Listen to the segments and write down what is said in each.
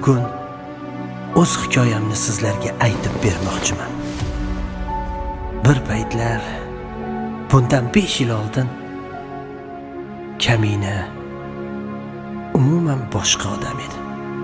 bugun o'z hikoyamni sizlarga aytib bermoqchiman. Bir paytlar bundan 5 yil oldin Kamina umuman boshqa odam edi.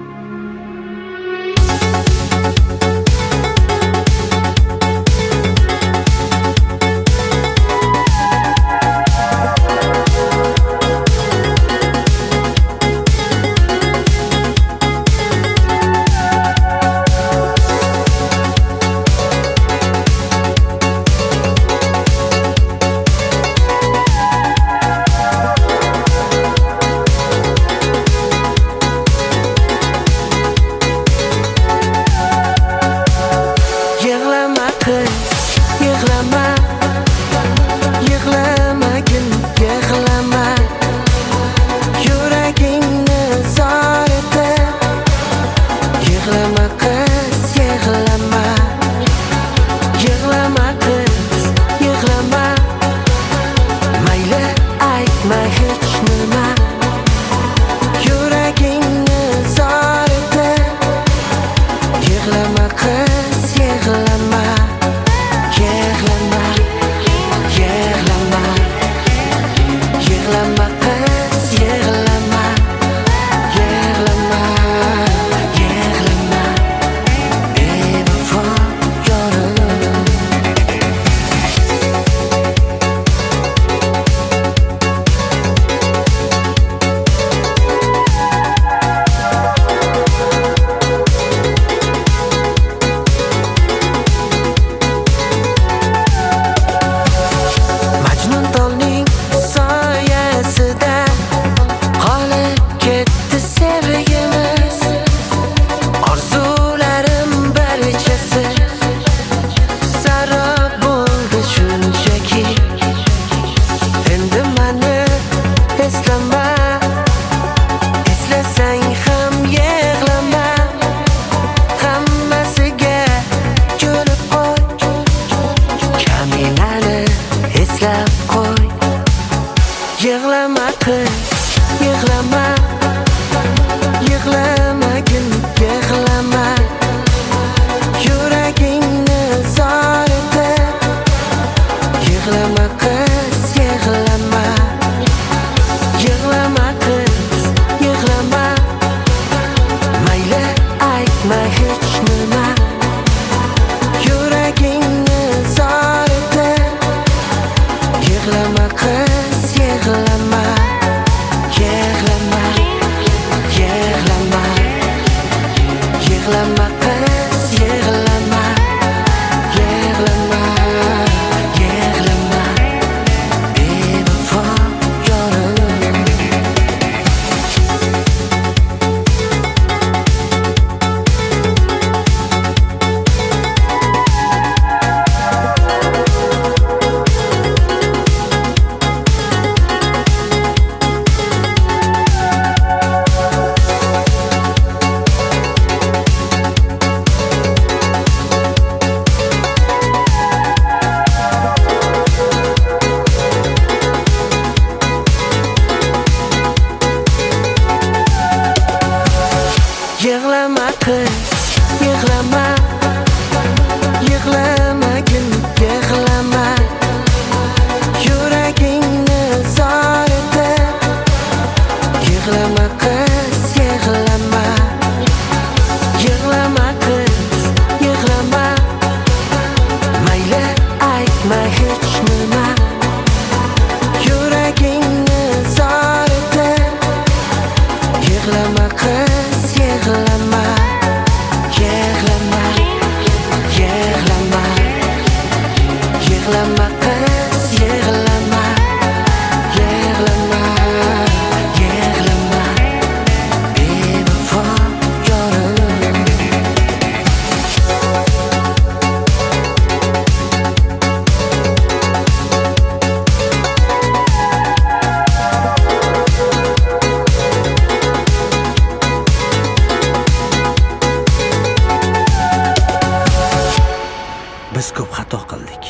Biz ko'p xato qildik.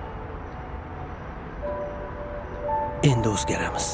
Endi o'zgaramiz.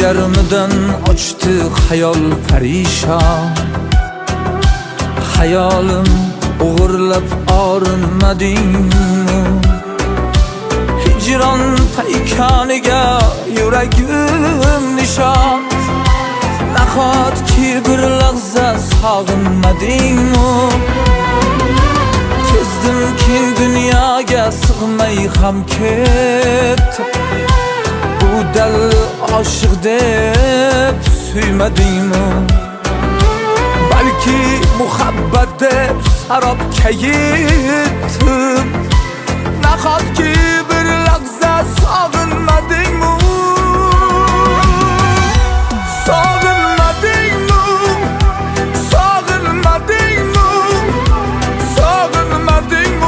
yarmidan ochdi xayol parishon. Hayolim o'g'irlab orinmadingmi? Hijron paykoniga yuragim nishon. Nahotki bir lahza sog'inmadingmi? Kezdimki dunyoga sig'may ham ketdim. Bu dal oshiq deb suymadingmi? Balki muhabbat deb sarobga yetdim. Nahotki bir lahza sog'inmadingmi? Sog'inmadingmi? Sog'inmadingmi? Sog'inmadingmi?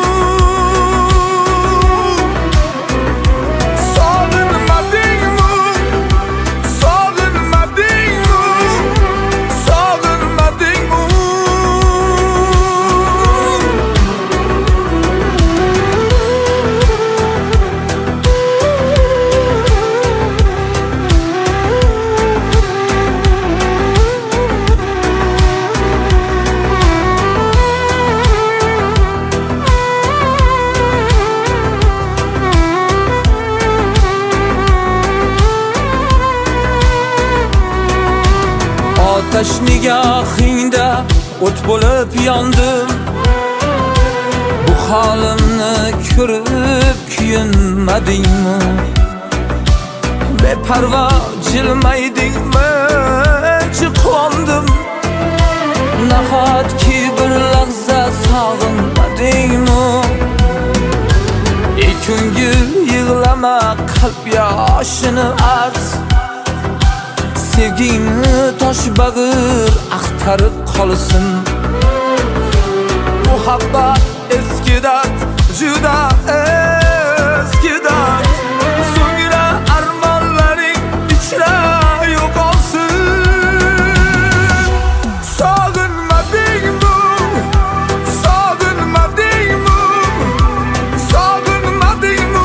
Ateş nigohingda o't bo'lib yondim. Bu holimni ko'rib kuyunmadingmi? Beparvo jilmaydingmi? Quvondim. Nahotki bir lahza sog'inmadingmi? Ey ko'ngil yig'lama, qalb yoshini art. Sevgingni tosh bag'ir axtarib qolsin. Muhabbat eski dard, juda eski dard. So'ngra armonlaring ichra yo'qolsin. Sog'inmadingmi? Sog'inmadingmi? Sog'inmadingmi?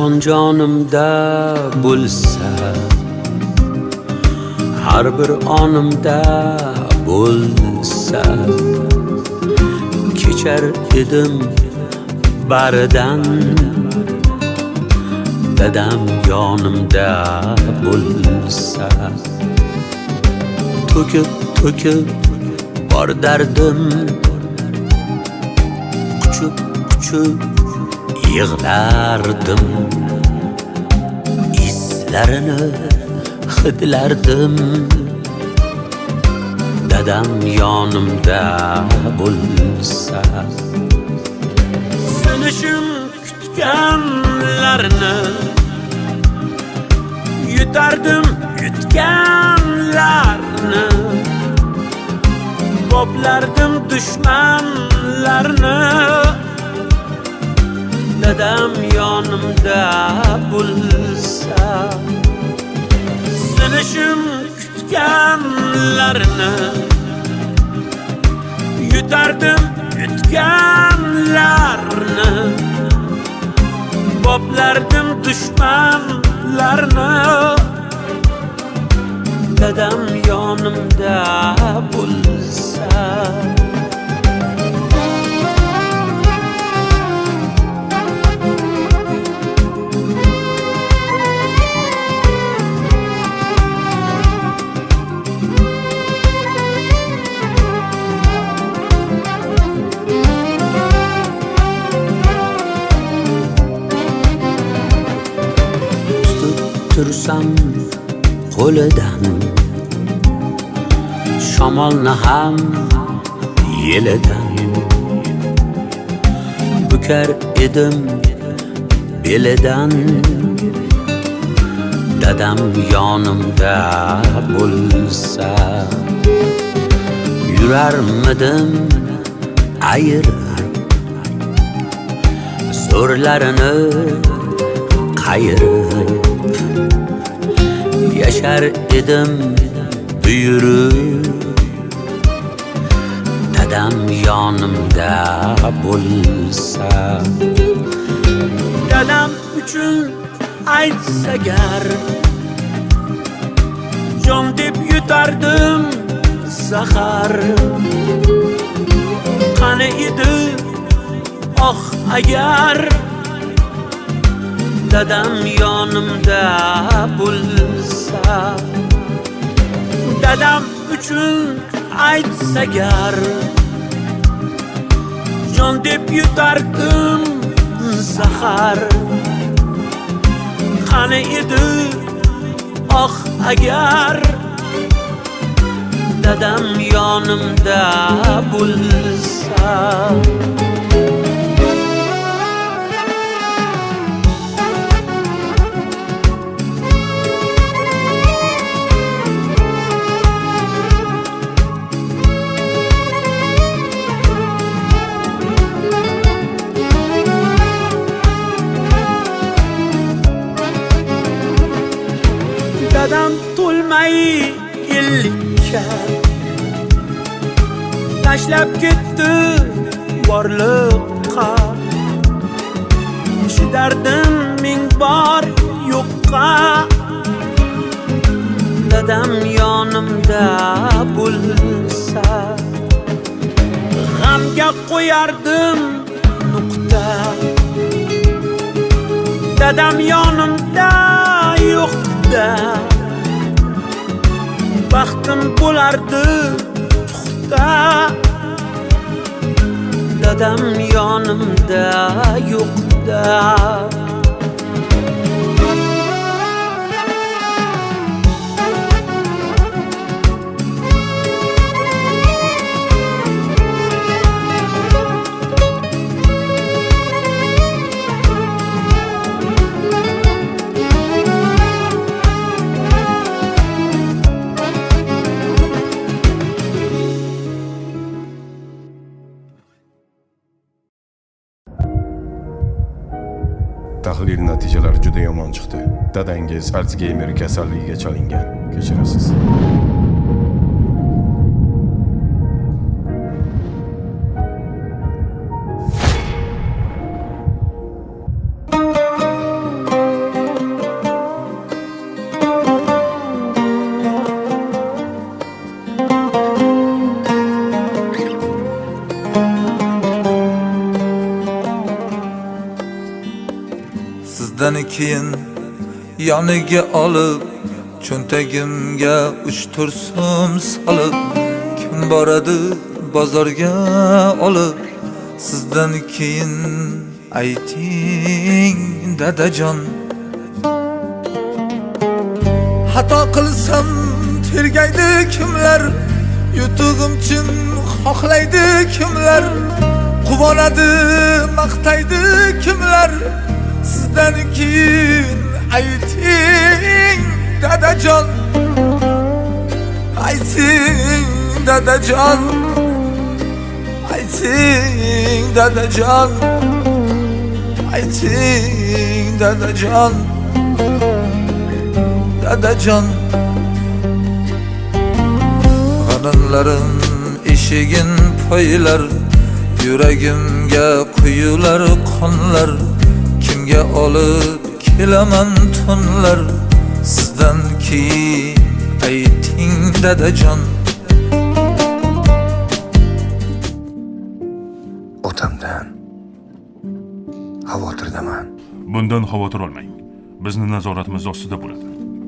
jonimda bo'lsa, har bir onimda bo'lsa, kechar edim baridan. Dadam yonimda bo'lsa, to'kib bor dardim, quchib yig'lardim. Islarini hidlardim. Dadam yonimda bo'lsa, sinishim kutganlarni yutardim, yutganlarni boplardim, dushmanlarni. Dadam yonimda bo'lsa, sinishim kutganlarni yutardim, yutganlarni boplardim, dushmanlarni. Dadam yonimda bo'lsa, tursam qo'lidan, shamolni ham yelidan bukar edim belidan. Dadam yonimda bo'lsa, yurarmidim ayirib, so'rlarini qayirib. Yashar edim buyurib, dadam yonimda bo'lsa. Dadam uchun aytsa gar, jon deb yutardim zahar. Qani edi oh agar, dadam yonimda bo'lsa. Dadam uchun aytsa gar, jon deb yutardim zahar. Qani edi oh agar, dadam yonimda bo'lsa. Dadam to'lmay 50ga tashlab ketdi borliqqa. Chidardim ming bor yo'qqa. Dadam yonimda bo'lsa, g'amga qo'yardim nuqta. Dadam yonimda yo'qda, baxtim bo'lardi puxta. Dadam yonimda yo'qda. Tahlil natijalari juda yomon chiqdi. Dadangiz Alsgeymer kasalligiga chalingan. Kechirasiz. sizdan keyin yoniga olib cho'ntagimga 3-4 so'm solib kim boradi bozorga olib sizdan keyin ayting dadajon. Xato qilsam tergaydi kimlar, yutug'im uchun xohlaydi kimlar, quvonadi maqtaydi kimlar, sizdan keyin ayting dadajon, ayting dadajon, ayting dadajon, ayting dadajon, dadajon. G'animlarim eshigin poylar, yuragimga quyular qonlar, kimga olib kelaman tunlar, sizdan keyin ayting dadajon. Otamdan xavotirdaman. Bundan xavotir olmang. Bizni nazoratimiz ostida bo'ladi.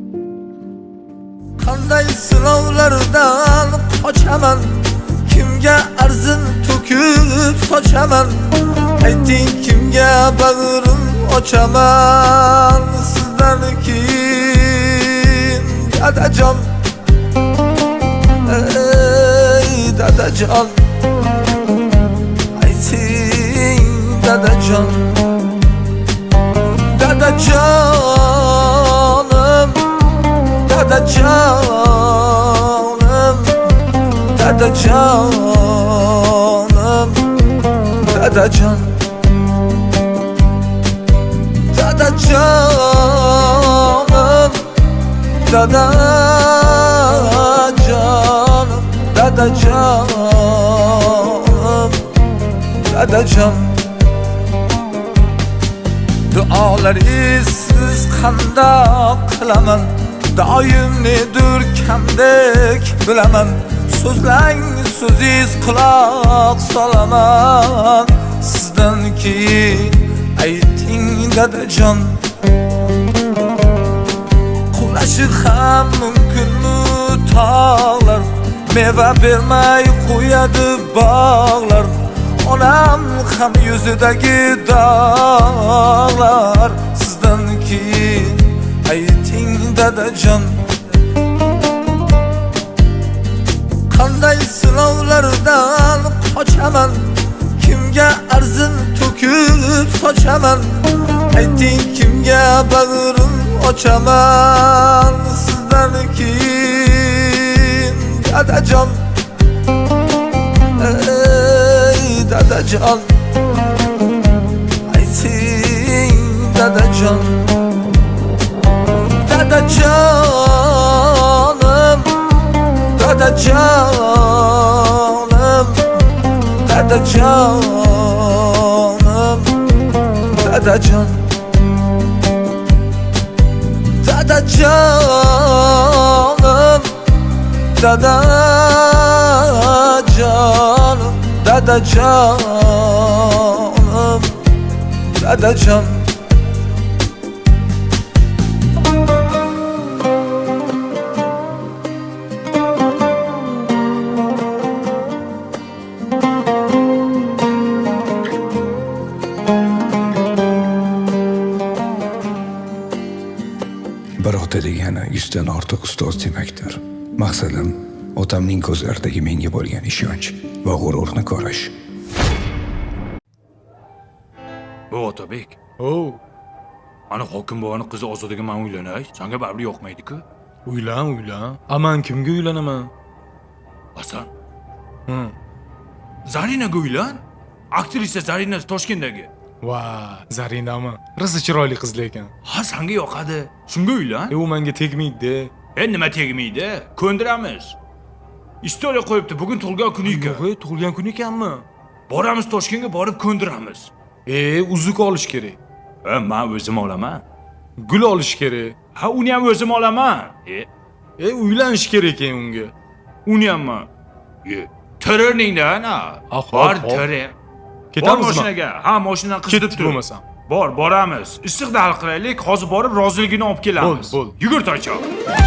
Qanday sinovlardan qochaman, kimga arzin to'kib sochaman, ayting kimga bag'rim ochaman, sizdan keyin dadajon, ey dadajon, ayting dadajon, dadajonim, dadajonim, dadajonim, dadajon, dadajonim, dadajonim, dadajonim, dadajon. Duolaringiz qandoq qilaman, doim nedir kamdek bilaman, so'zlang so'zingiz quloq solaman, sizdan keyin ayting dadajon. Qulashi ham mumkinmi tog'lar, meva bermay qo'yadi bog'lar, onam ham yuzidagi dog'lar, sizdan keyin ayting dadajon. Qanday sinovlardan qochaman, kimga arzin to'kib sochaman, ayting kimga bag'rim ochaman, sizdan keyin dadajon, ey dadajon, ayting dadajon, dadajonim, dadajonim, dadajonim, dadajon, dadajonim, dadajonim, dadajonim, dadajon. Bir ota degani 100 dan ortiq ustoz demakdir. Maqsadim otamning ko'zlaridagi menga bo'lgan ishonch va g'ururni ko'rish. Bu Otabek. Ana hokim buvani qizi Ozodaga men uylanay, senga baribir yoqmaydi-ku. Uylan. Aman kimga uylanaman? Hasan. Zarinaga uylan. Aktrisa Zarina Toshkentdagi. Va, Zarinami? Rosa chiroyli qiz lekin. Ha, senga yoqadi. Shunga uylan. U menga tegmaydi. Nima tegmaydi? Ko'ndiramiz. Istoriya qo'yibdi, bugun tug'ilgan kuni ekan. Yo'q, tug'ilgan kun ekanmi? Boramiz Toshkentga borib ko'ndiramiz. Uzuk olish kerak. Men o'zim olaman. Gul olish kerak. Ha, uni ham o'zim olaman. Uylanish kerak ekan unga. Uni hammi. Terrorningda ana. Bor terror. Ketamizmi? Mashinaga. Ha, mashinadan qizdib Ketdik tur. bo'lmasam. boramiz. Issiqda hal qilaylik. Hozir borib roziligini olib kelamiz. Bo'l. Yugur Toychoq.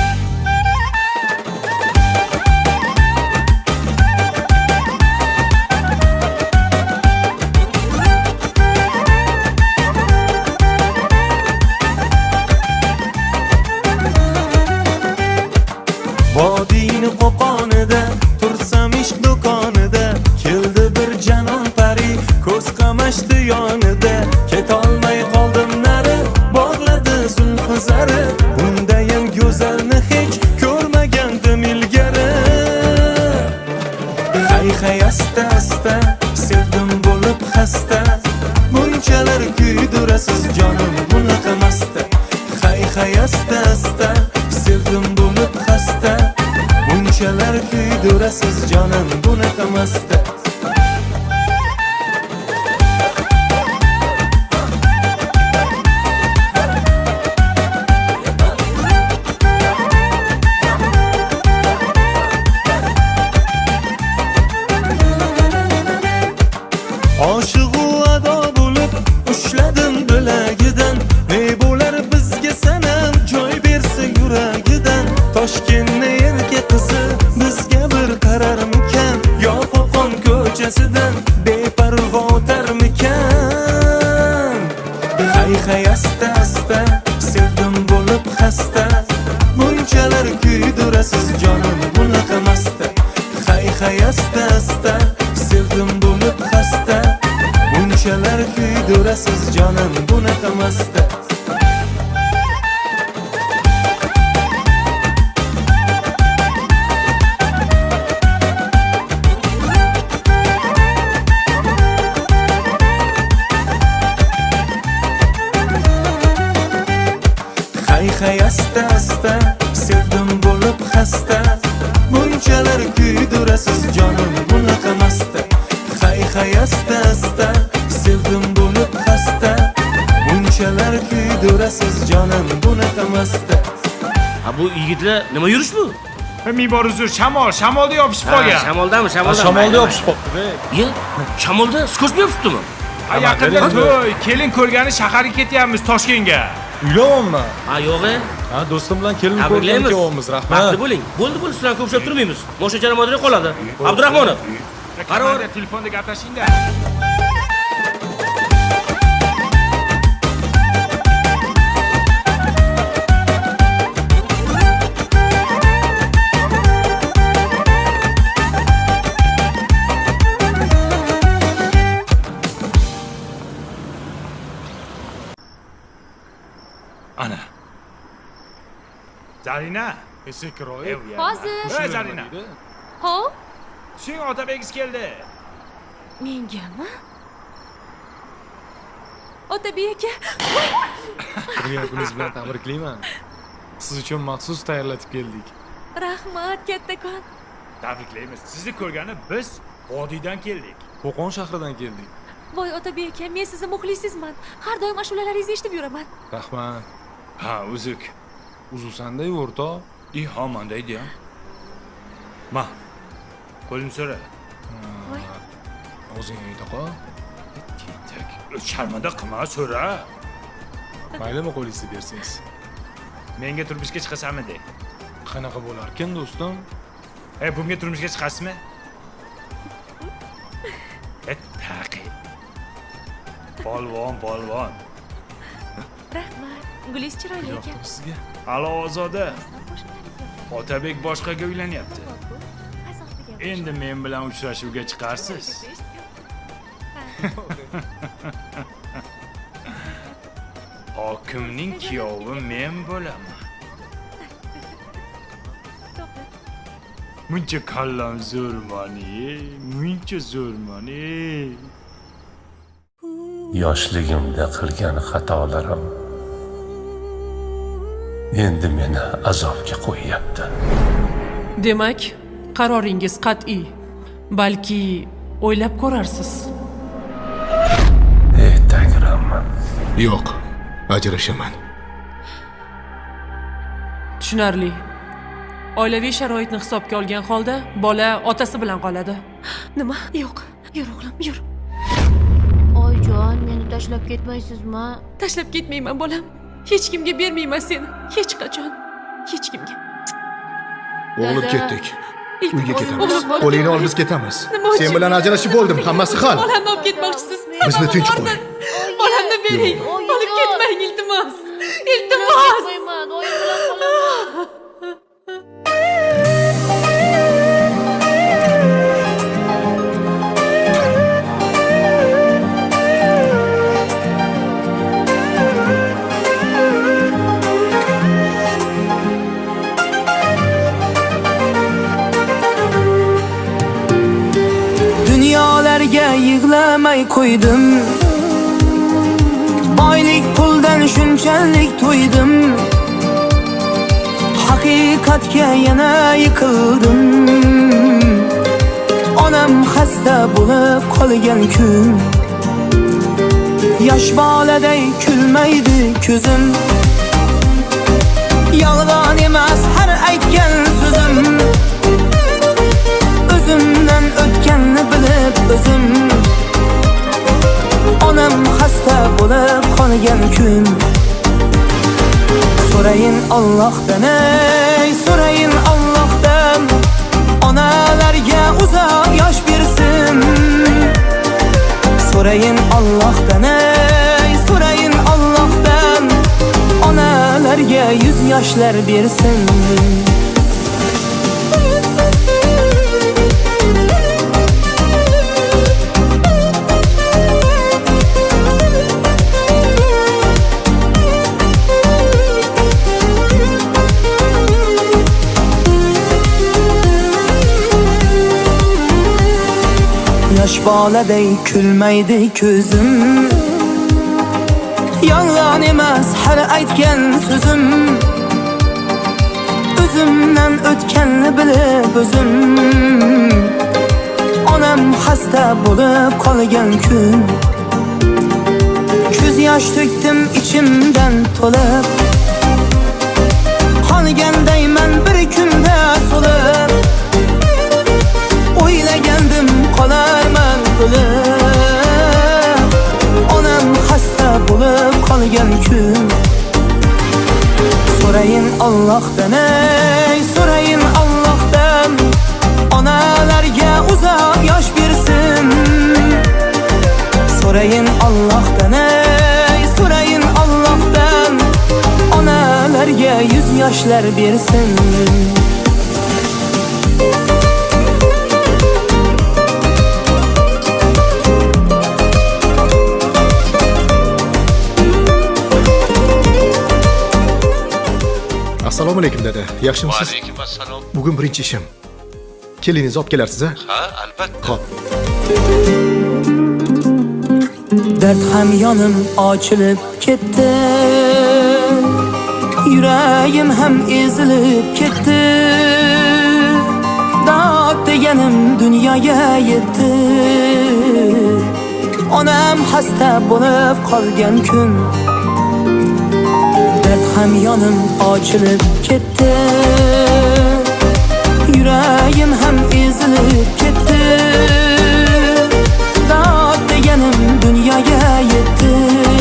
Vodiyni qo'qonida tursam ishq do'konida keldi bir janon pari ko'z qamashdi yonida ketolmay qoldim nari bog'ladi zulfi zari bundayam go'zalni hech ko'rmagandim ilgari hay asta asta sevdim bo'lib xasta bunchalar kuydirasiz jonim bunaqa masta hay asta asta sevdim bo'lib xasta bunchalar kuydirasiz jonim bunaqa masta oshiqu ado bo'lib ushladim bilagidan ne bo'lar bizga sanam joy bersa yuragidan Toshkentni erka qizi bizga bir qararmikan yo Qo'qon ko'chasidan beparvo o'tarmikan hay asta asta sevdim bo'lib xasta bunchalar kuydirasiz jonim bunaqa masta hay asta asta sevdim bo'lib xasta bunchalar kuydirasiz jonim bunaqa masta hay asta asta sevdim bo'lib xasta bunchalar kuydirasiz jonim bunaqa masta hay asta asta sevdim bo'lib xasta bunchalar kuydirasiz jonim bunaqa masta Ha bu yigitlar nima yurish bu? Mibor uzr, shamolda yopishib qolgan. Shamoldami? Shamolda yopishib qoldi. Ye, shamolda skosni yopibdimi? Yaqinda to'y, kelin ko'rgani shaharga ketyapmiz Toshkentga. Uylanyapman. Ha, yo'q-e. Ha, do'stim bilan kelin ko'rgani kelyapmiz, rahmat. Baxtli bo'ling. Bo'ldi, sizlar ko'p ushlab turmaymiz. Mosha jaromatida qoladi. Abdurahmonov. Qaror, telefonda gaplashing-da. Ana. Zarina. Esekroy. Hozir. Zarina. Ho? Tushing, Otabegingiz keldi. Mengami? Otabek aka. Buningiz bilan tabriklayman. Siz uchun maxsus tayyorlatib keldik. Rahmat kattakon. Tabriklaymiz. Sizni ko'rgani biz Vodiydan keldik. Qo'qon shahridan keldik. Voy Otabek aka, men sizni muxlisingizman. Har doim ashulalaringizni eshitib yuraman. Rahmat. Ha, uzuk. Uzusanday o'rtoq. Ha, mandaydi ya. Ma. Qo'lini so'ra. Voy. O'zing ayta qol. Sharmanda qilma, so'ra. Maylimi qo'lingizni bersangiz? Menga turmushga chiqasanmi de. Qanaqa bo'larkan, do'stim? Bunga turmushga chiqasizmi? Taqi. Polvon. Rahmat. Gulingiz chiroyli ekan. Sizga. Alo Ozoda. Otabek boshqaga uylanyapti. Endi men bilan uchrashuvga chiqarsiz. Hokimning kuyovi men bo'laman. Muncha kallam zo'rmani. Yoshligimda qilgan xatolarim endi meni azobga qo'yyapti. Demak, qaroringiz qat'iy. Balki o'ylab ko'rarsiz. Tangrim. Yo'q, ajrashaman. Tushunarli. Oilaviy sharoitni hisobga olgan holda bola otasi bilan qoladi. Nima? Yo'q. Yur o'g'lim, yur. Onajon, meni tashlab ketmaysizmi? Tashlab ketmayman bolam. Hech kimga bermayman seni. Hech qachon. Hech kimga. O'g'lim ketdik. Uyga ketamiz. Bolam, Qo'lingni ol, biz ketamiz. Nima Sen uchun? bilan ajrashib bo'ldim, hammasi hal. Bolamni olib ketmoqchisiz. Bizni tinch qo'y. Bolamni bering. Olib ketmang, iltimos. Iltimos. Qo'yman, oyim bilan qolaman. Dunyolarga yig'lamay qo'ydim. Boylik puldan shunchalik to'ydim. Haqiqatga yana yiqildim. Onam xasta bo'lib qolgan kun. Yosh boladay kulmaydi ko'zim. Yolg'on emas har aytgan so'zim. O'zimdan o'tganni bilib o'zim. Onam xasta bo'lib qolgan kun. So'rayin Allohdan, ey so'rayin Allohdan, onalarga uzoq yosh bersin. So'rayin Allohdan, ey so'rayin Allohdan, onalarga 100 yoshlar bersin. Yosh boladay kulmaydi ko'zim. Yolg'on emas har aytgan so'zim. O'zimdan o'tganni bilib o'zim. Onam xasta bo'lib qolgan kun. Ko'z yosh to'kdim ichimdan to'lib. Qolgandayman bir kunda so'lib. O'ylagandim qolarman o'lib. Onam xasta bo'lib qolgan kun. So'rayin Allohdan, ey so'rayin Allohdan, onalarga uzoq yosh bersin. So'rayin Allohdan, ey so'rayin Allohdan, onalarga 100 yoshlar bersin. Assalomu alaykum dada. Yaxshimisiz? Va alaykum assalom. Bugun birinchi ishim. Keliningizni olib kelarsiz a? Ha, albatta. Xo'p. Dard ham yonim ochilib ketdi. Yuragim ham ezilib ketdi. Dod deganim dunyoga yetdi. Onam xasta bo'lib qolgan kun. Dard ham yonim ochilib ketdi. Yuragim ham ezilib ketdi. Dod deganim dunyoga yetdi.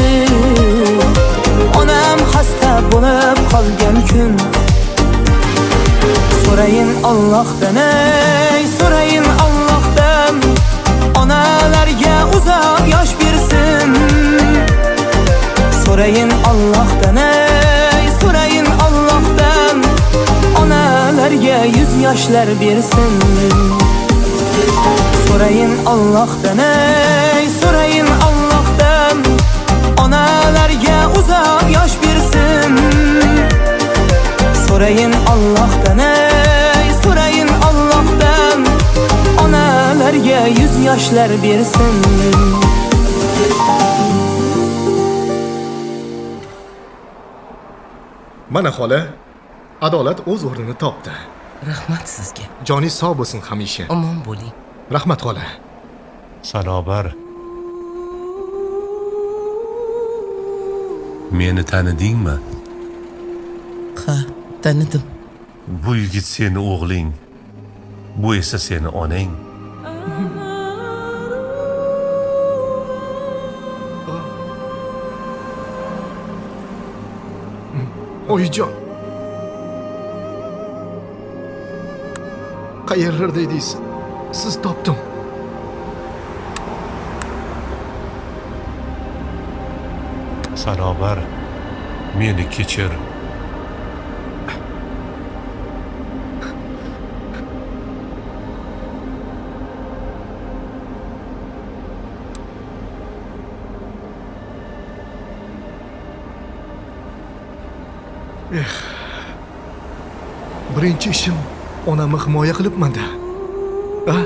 Onam xasta bo'lib qolgan kun. So'rayin Allohdan, ey so'rayin Allohdan, onalarga uzoq yosh bersin. So'rayin Allohdan, ey so'rayin Allohdan, onalarga 100 yoshlar bersin. So'rayin Allohdan, ey so'rayin Allohdan, onalarga uzoq yosh bersin. So'rayin Allohdan, ey so'rayin Allohdan, onalarga 100 yoshlar bersin. Mana xola, adolat o'z o'rnini topdi. Rahmat sizga. Joningiz sog' bo'lsin hamisha. Omon bo'ling. Rahmat xola. Sanobar. Meni tanidingmi? Ha, tanidim. Bu yigit seni o'g'ling. Bu esa seni onang. Oyijon. Qayerlarda edingiz? Siz topdim. Sanobar, meni kechir. Birinchi ishim onamni himoya qilibman-da. Ha?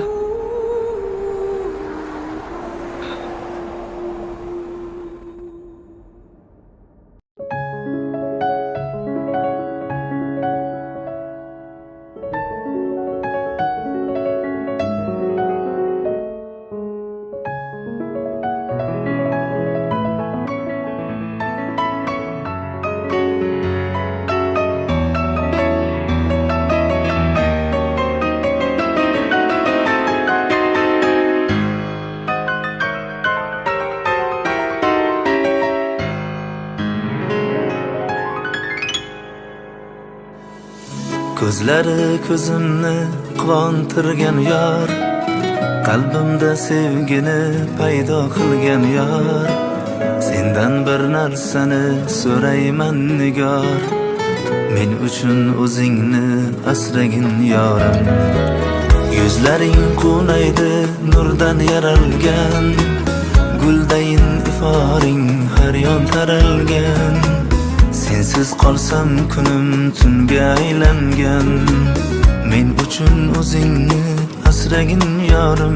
Ko'zlari ko'zimni quvontirgan yor, qalbimda sevgini paydo qilgan yor. Sendan bir narsani so'rayman nigor, men uchun o'zingni asragin yorim. Yuzlaring qunaydi nurdan yaralgan, guldayin iforing har yon taralgan. Sensiz qolsam kunim tunga aylangan, men uchun o'zingni asragin yorim.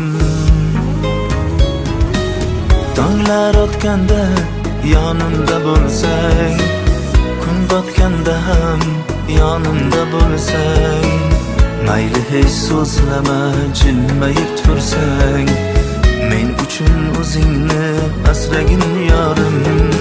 Tonglar o'tganda yonimda bo'lsang, kun botganda ham yonimda bo'lsang, mayli hech so'zlama jilmayib tursang, men uchun o'zingni asragin yorim.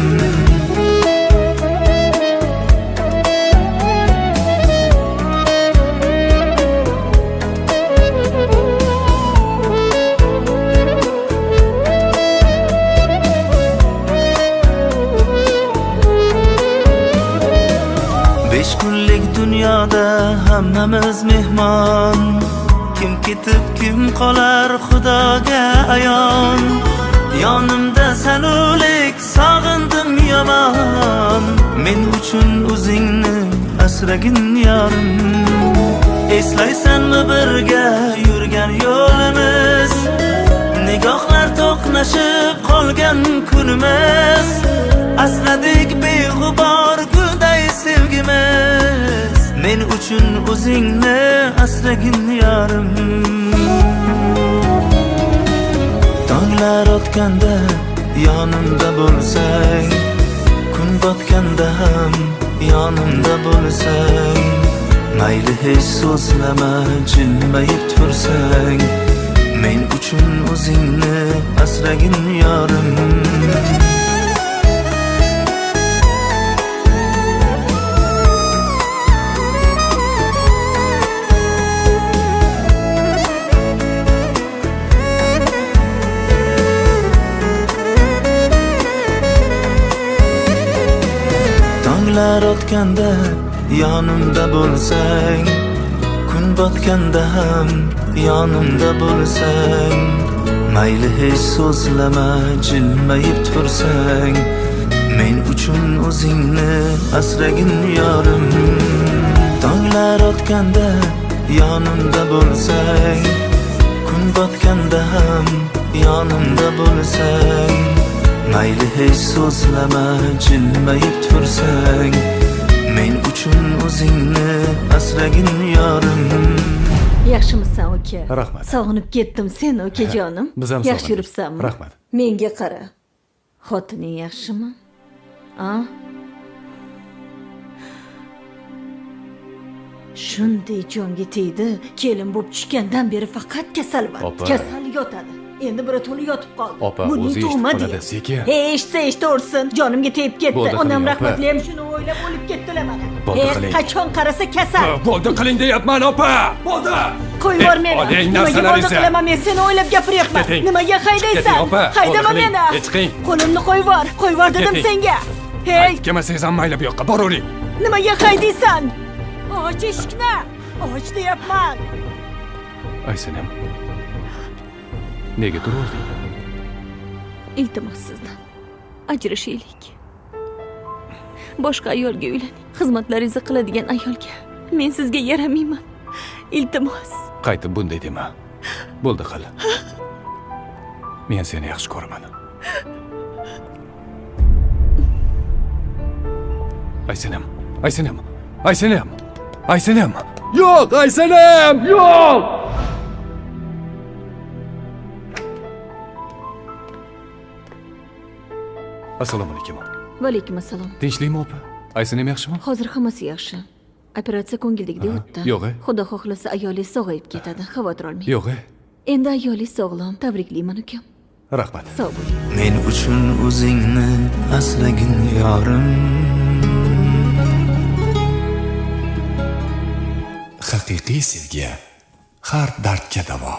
Besh kunlik dunyoda hammamiz mehmon, kim ketib kim qolar Xudoga ayon. Yonimda sen o'lik sog'indim yomon, men uchun o'zingni asragin yorim. Eslaysanmi birga yurgan yo'limiz, nigohlar to'qnashib qolgan kunimiz, asladik beg'ubor gulday sevgimiz, men uchun o'zingni asragin yorim. Tonglar o'tganda yonimda bo'lsang, kun botganda ham yonimda bo'lsang, mayli hech so'zlama jilmayib tursang, men uchun o'zingni asragin yorim. Tonglar o'tganda yonimda bo'lsang, kun botganda ham yonimda bo'lsang, mayli hech so'zlama jilmayib tursang, men uchun o'zingni asragin yorim. Tonglar o'tganda yonimda bo'lsang, kun botganda ham yonimda bo'lsang, mayli hech so'zlama jilmayib tursang, men uchun o'zingni asragin yorim. Yaxshimisan uka? Rahmat. Sog'inib ketdim seni ukajonim. Biz ham yaxshi yuribsanmi? Rahmat. Menga qara. Xotining yaxshimi? A? Shunday jonga tegdi, kelin bo'lib tushgandan beri faqat kasal bor. Kasal yotadi. Endi biri to'la yotib qoldi. Buning tug'madi. Eshitsa eshitaversin, jonimga tegib ketdi. Onam rahmatli ham shuni o'ylab o'lib ketdilar mana. Qachon qarasa kasal. Bo'ldi qiling deyapman, opa. Bo'ldi. Qo'yib yubor meni. Nimaga bo'ldi qilaman, men seni o'ylab gapiryapman. Nimaga haydaysan? Haydama meni. Qo'limni qo'yib yubor dedim senga. Hey, kelmasangiz ham mayli bu yoqqa boravering. Nimaga haydaysan? Och eshikni. Och deyapman. Aysanam. Nega turibding? Iltimos sizdan ajrashaylik. Boshqa ayolga uylaning. Xizmatlaringizni qiladigan ayolga. Men sizga yaramayman. Iltimos. Qaytib bunday dema. Bo'ldi qil. Men seni yaxshi ko'raman. Aysanam. Aysanam. Aysanam. Aysanam. Yo'q, Aysanam. Yo'q. Assalomu alaykum. Va alaykum assalom. Tinchlikmi opa? Aysanam yaxshimi? Hozir hammasi yaxshi. Operatsiya ko'ngildagidek o'tdi. Yo'q. Xudo xohlasa ayolingiz sog'ayib ketadi. Xavotir olmang. Yo'q. Endi ayolingiz sog'lom. Tabriklayman ukam. Rahmat. Sog' bo'ling. Men uchun o'zingni aslagin yorim. Haqiqiy sevgi har dardga davo.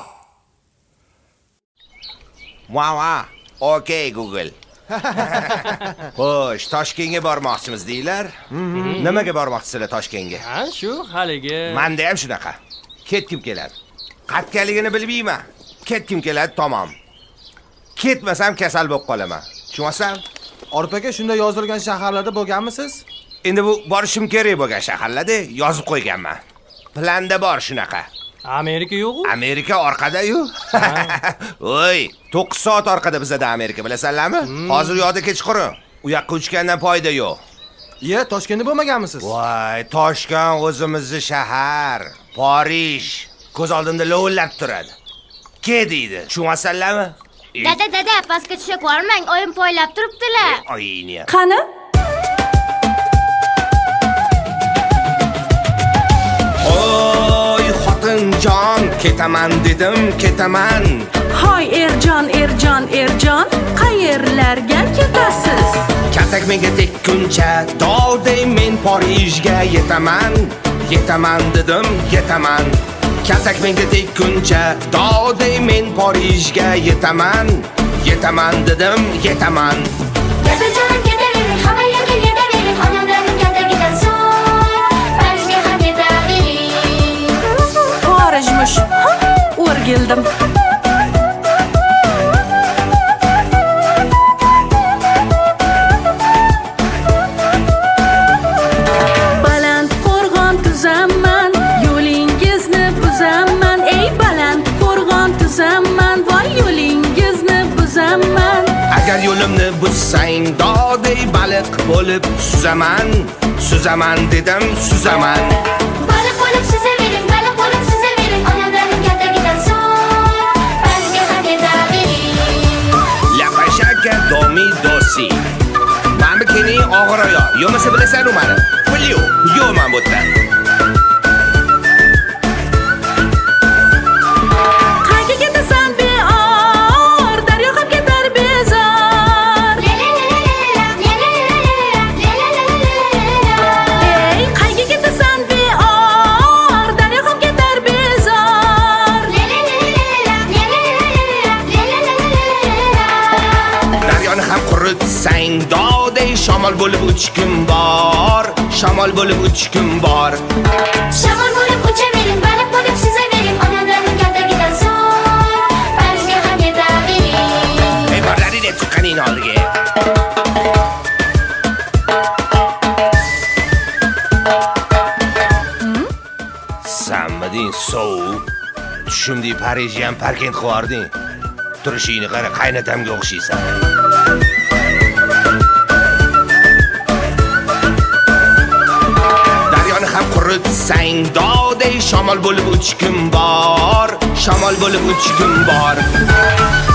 Wow, okay Google. Xo'sh, Toshkentga bormoqchimiz deylar. Nimaga bormoqchisizlar Toshkentga? Ha, shu haligi. Menda ham shunaqa. Ketkim keladi. Qatgaligini bilmayman. Ketkim keladi, tamom. Ketmasam kasal bo'lib qolaman. Tushunasan? Orif aka, shunda yozilgan shaharlarda bo'lganmisiz? Endi bu borishim kerak bo'lgan shaharlarda yozib qo'yganman. Planda bor shunaqa. Amerika yo'q-ku? Amerika orqada-yu. Voy, 9 soat orqada bizda Amerika, bilasanlarmi? Hozir yo'lda kechqurun. U yoqqa uchgandan foyda yo'q. Ye, Toshkentda bo'lmaganmisiz? Voy, Toshkent o'zimizning shahar. Parij ko'z oldimda lo'llab turadi. Ke deydi. Tushunasanlarmi? Dada, pastga tusha ko'rmang, oyim poylab turibdilar. Oyini. Qani? Oy, xotinjon, ketaman dedim, ketaman. Hoy Erjon, qayerlarga ketasiz? Katak menga tekkuncha, dovday men Parijga yetaman. Yetaman dedim, yetaman. Katak menga tekkuncha, dovday men Parijga yetaman. Yetaman dedim, yetaman. Dadajonim ketavering, hamma yerga yetavering, onamlarning katagidan so'ng Parijga ham yetavering. Parijmish. O'rgildim. Baland qo'rg'on tuzaman, yo'lingizni buzaman. Ey baland qo'rg'on tuzaman, voy yo'lingizni buzaman. Agar yo'limni buzsang, dovday baliq bo'lib suzaman. Suzaman dedim, suzaman. Baliq bo'lib suzavering, baliq bo'lib suzavering, onamlarning katagidan so'ng Parijga ham yetavering. Lapashaka domi dosi. Mana keling og'ir oyoq. Yo'masa bilasan u meni. Pulyo, yo'man bu yerda. Qayga ketasan beor, daryo ham ketar bezor. Ey, qayga ketasan beor, daryo ham ketar bezor. Daryoni ham quritsang, dovday shamol bo'lib uchkim bor. Shamol bo'lib uchkim bor. Shamol bo'lib uchavering, baliq bo'lib suzavering, onamlarning katagidan so'ng Parijga ham yetavering. Ey, borlaring tuqqaning oldiga. Samadin sov. Tushimdek Parijga ham parkent qilding. Turishingni qara, qaynatamga o'xshaysan. Daryoni ham quritsang, dovday shamol bo'lib uchkim bor. Shamol bo'lib uchkim bor.